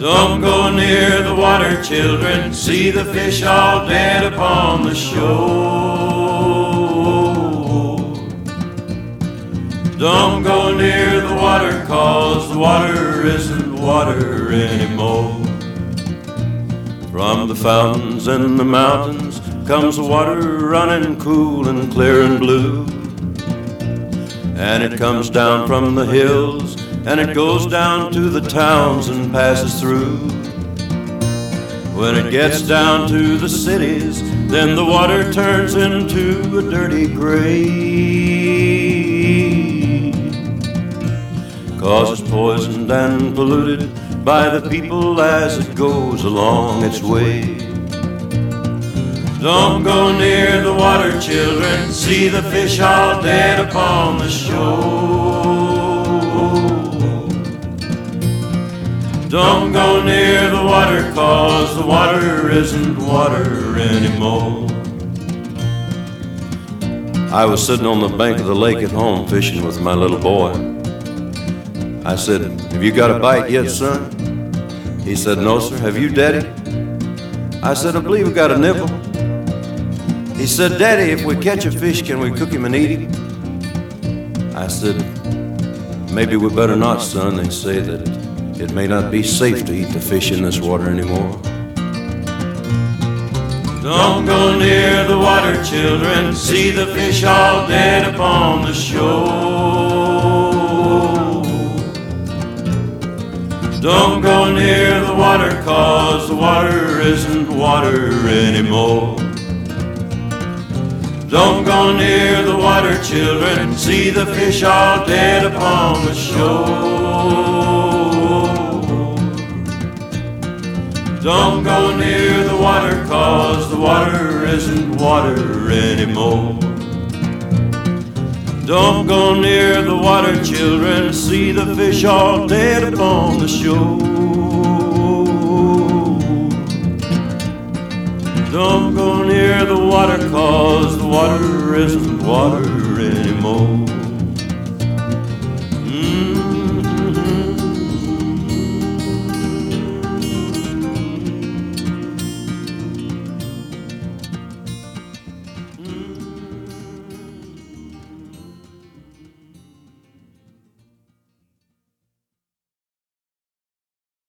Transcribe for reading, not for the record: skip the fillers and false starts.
Don't go near the water, children, see the fish all dead upon the shore. Don't go near the water, 'cause the water isn't water anymore. From the fountains in the mountains comes the water running cool and clear and blue. And it comes down from the hills, and it goes down to the towns and passes through. When it gets down to the cities, then the water turns into a dirty gray, 'cause it's poisoned and polluted by the people as it goes along its way. Don't go near the water, children, see the fish all dead upon the shore. Don't go near the water, 'cause the water isn't water anymore. I was sitting on the bank of the lake at home fishing with my little boy. I said, "Have you got a bite yet, son?" He said, "No, sir." "Have you, Daddy?" I said, "I believe I got a nibble." He said, "Daddy, if we catch a fish, can we cook him and eat him?" I said, "Maybe we better not, son. They say that it may not be safe to eat the fish in this water anymore." Don't go near the water, children, see the fish all dead upon the shore. Don't go near the water, 'cause the water isn't water anymore. Don't go near the water, children, see the fish all dead upon the shore. Don't go near the water, 'cause the water isn't water anymore. Don't go near the water, children, see the fish all dead upon the shore. Don't go near the water, 'cause the water isn't water anymore.